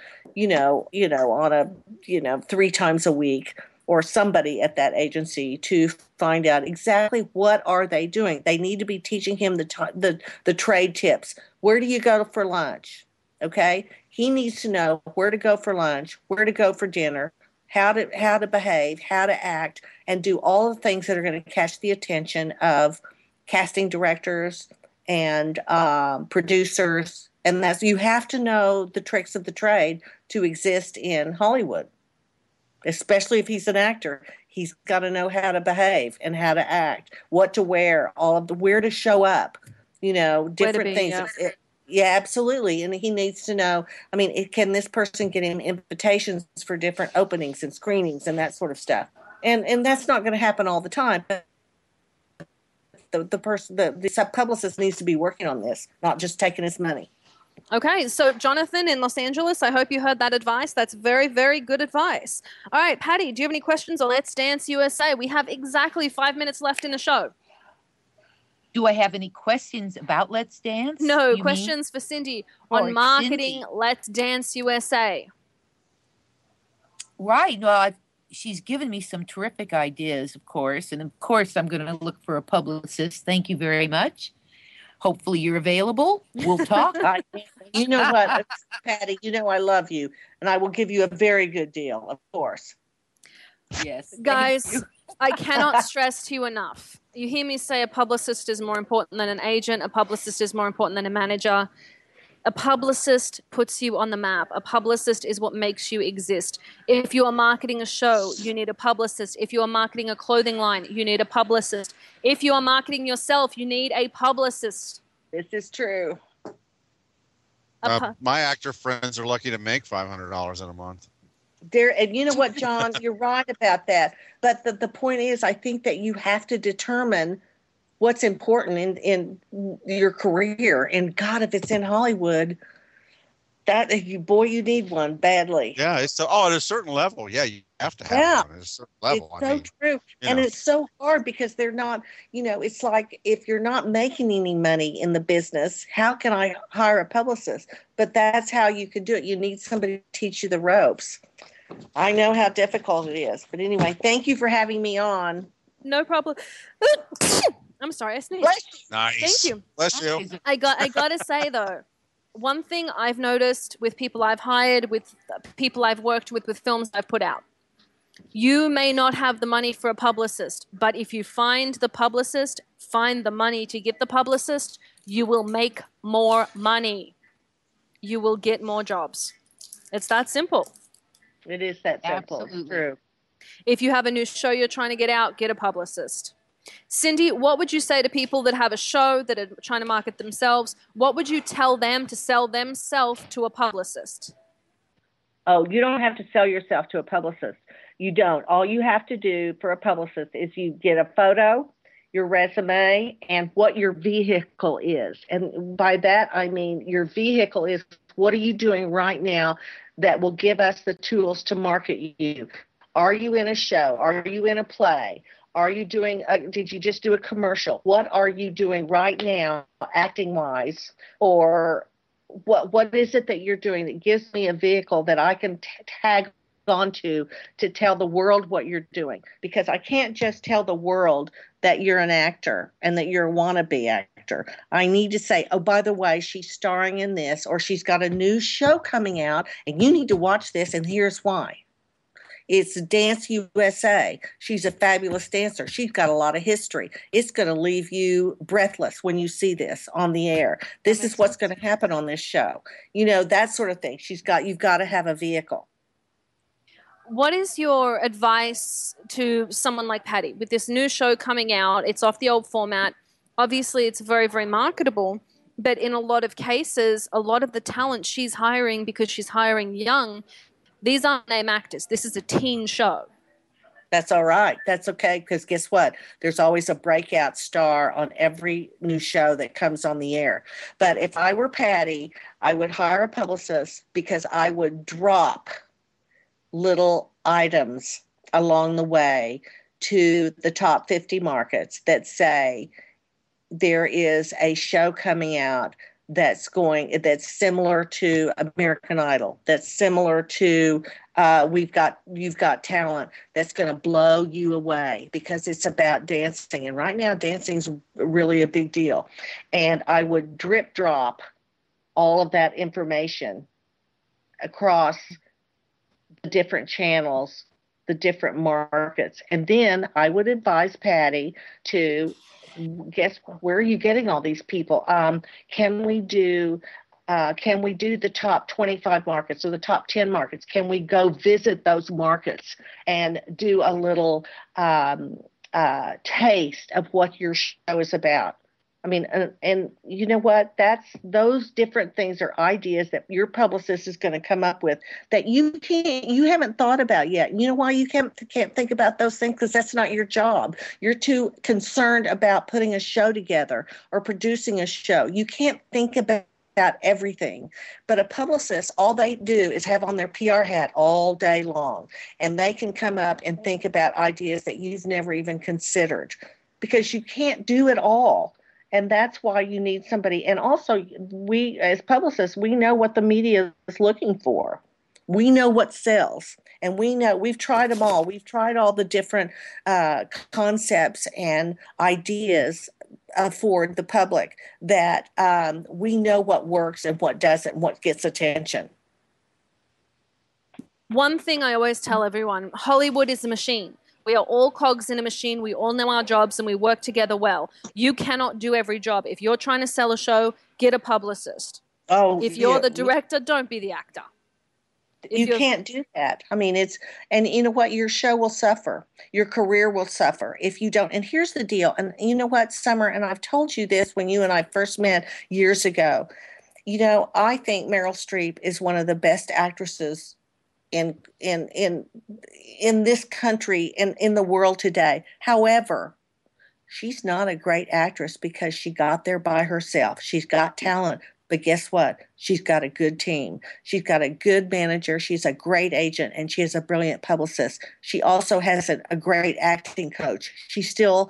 on 3 times a week, or somebody at that agency, to find out exactly what are they doing. They need to be teaching him the trade tips. Where do you go for lunch? Okay, he needs to know where to go for lunch, where to go for dinner, how to behave, how to act, and do all the things that are going to catch the attention of casting directors and producers. And you have to know the tricks of the trade to exist in Hollywood. Especially if he's an actor, he's got to know how to behave and how to act, what to wear, where to show up, different things. Yeah, absolutely. And he needs to know, can this person get him invitations for different openings and screenings and that sort of stuff? And that's not going to happen all the time. But The person, the sub-publicist needs to be working on this, not just taking his money. Okay, so Jonathan in Los Angeles, I hope you heard that advice. That's very, very good advice. All right, Patty, do you have any questions on Let's Dance USA? We have exactly 5 minutes left in the show. Do I have any questions about Let's Dance? No, questions for Cindy on marketing Let's Dance USA. Right. Well, she's given me some terrific ideas, of course. And of course, I'm going to look for a publicist. Thank you very much. Hopefully you're available. We'll talk. You know what, Patty, you know I love you, and I will give you a very good deal, of course. Yes. Guys, I cannot stress to you enough. You hear me say a publicist is more important than an agent. A publicist is more important than a manager. A publicist puts you on the map. A publicist is what makes you exist. If you are marketing a show, you need a publicist. If you are marketing a clothing line, you need a publicist. If you are marketing yourself, you need a publicist. This is true. My actor friends are lucky to make $500 in a month. And you know what, John, you're right about that. But the point is, I think that you have to determine what's important in your career. And God, if it's in Hollywood, you need one badly. Yeah, it's so. At a certain level, yeah, you have to have one at a certain level. It's so true, and it's so hard because they're not. It's like if you're not making any money in the business, how can I hire a publicist? But that's how you can do it. You need somebody to teach you the ropes. I know how difficult it is, but anyway, thank you for having me on. No problem. I'm sorry, I sneezed. Nice. Thank you. Bless you. I got to say though, one thing I've noticed with people I've hired, with people I've worked with films I've put out, you may not have the money for a publicist, but if you find the publicist, find the money to get the publicist, you will make more money. You will get more jobs. It's that simple. It is that simple. Absolutely. It's true. If you have a new show you're trying to get out, get a publicist. Cindy, what would you say to people that have a show that are trying to market themselves? What would you tell them to sell themselves to a publicist? Oh, you don't have to sell yourself to a publicist. You don't. All you have to do for a publicist is you get a photo, your resume, and what your vehicle is. And by that, I mean your vehicle is what are you doing right now that will give us the tools to market you? Are you in a show? Are you in a play? Are you doing, did you just do a commercial? What are you doing right now, acting-wise? Or what is it that you're doing that gives me a vehicle that I can tag onto to tell the world what you're doing? Because I can't just tell the world that you're an actor and that you're a wannabe actor. I need to say, oh, by the way, she's starring in this, or she's got a new show coming out, and you need to watch this, and here's why. It's Dance USA. She's a fabulous dancer. She's got a lot of history. It's going to leave you breathless when you see this on the air. This is what's going to happen on this show. That sort of thing. You've got to have a vehicle. What is your advice to someone like Patty with this new show coming out? It's off the old format. Obviously, it's very, very marketable. But in a lot of cases, a lot of the talent she's hiring, because she's hiring young, these aren't name actors. This is a teen show. That's all right. That's okay, because guess what? There's always a breakout star on every new show that comes on the air. But if I were Patty, I would hire a publicist because I would drop little items along the way to the top 50 markets that say there is a show coming out that's similar to American Idol, that's similar to You've Got Talent, that's going to blow you away because it's about dancing. And right now, dancing's really a big deal. And I would drip drop all of that information across the different channels, the different markets. And then I would advise Patty to guess where are you getting all these people? Can we do the top 25 markets or the top 10 markets? Can we go visit those markets and do a little taste of what your show is about? I mean, and you know what? Those different things are ideas that your publicist is going to come up with that you haven't thought about yet. You know why you can't think about those things? Because that's not your job. You're too concerned about putting a show together or producing a show. You can't think about everything. But a publicist, all they do is have on their PR hat all day long, and they can come up and think about ideas that you've never even considered, because you can't do it all. And that's why you need somebody. And also, we as publicists, we know what the media is looking for. We know what sells. And we know, we've tried them all. We've tried all the different concepts and ideas for the public, that we know what works and what doesn't, and what gets attention. One thing I always tell everyone, Hollywood is a machine. We are all cogs in a machine. We all know our jobs and we work together well. You cannot do every job. If you're trying to sell a show, get a publicist. Oh, if you're the director, don't be the actor. You can't do that. I mean, and you know what? Your show will suffer. Your career will suffer if you don't. And here's the deal. And you know what, Summer, and I've told you this when you and I first met years ago. You know, I think Meryl Streep is one of the best actresses in this country and in the world today. However, she's not a great actress because she got there by herself. She's got talent, but guess what? She's got a good team. She's got a good manager. She's a great agent, and she is a brilliant publicist. She also has a great acting coach. She still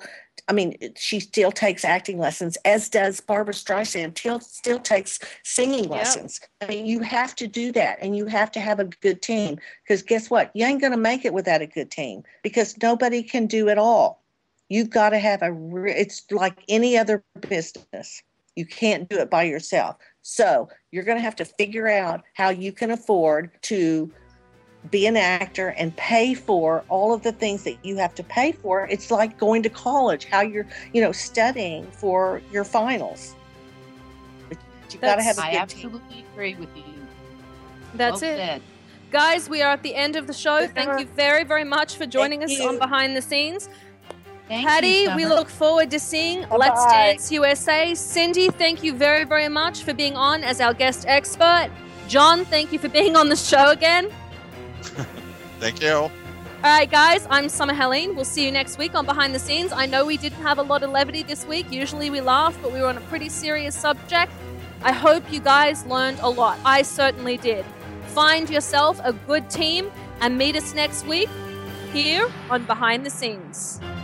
takes acting lessons, as does Barbara Streisand. Still takes singing lessons. I mean, you have to do that, and you have to have a good team, because guess what? You ain't going to make it without a good team, because nobody can do it all. You've got to have it's like any other business. You can't do it by yourself. So you're going to have to figure out how you can afford to be an actor and pay for all of the things that you have to pay for. It's like going to college, how you're, studying for your finals. But you've got to have a good team. I absolutely agree with you. That's it. Said. Guys, we are at the end of the show. Thank you very, very much for joining us on Behind the Scenes. Patty, we look forward to seeing Let's Dance USA. Cindy, thank you very, very much for being on as our guest expert. John, thank you for being on the show again. Thank you. All right, guys, I'm Summer Helene. We'll see you next week on Behind the Scenes. I know we didn't have a lot of levity this week. Usually we laugh, but we were on a pretty serious subject. I hope you guys learned a lot. I certainly did. Find yourself a good team and meet us next week here on Behind the Scenes.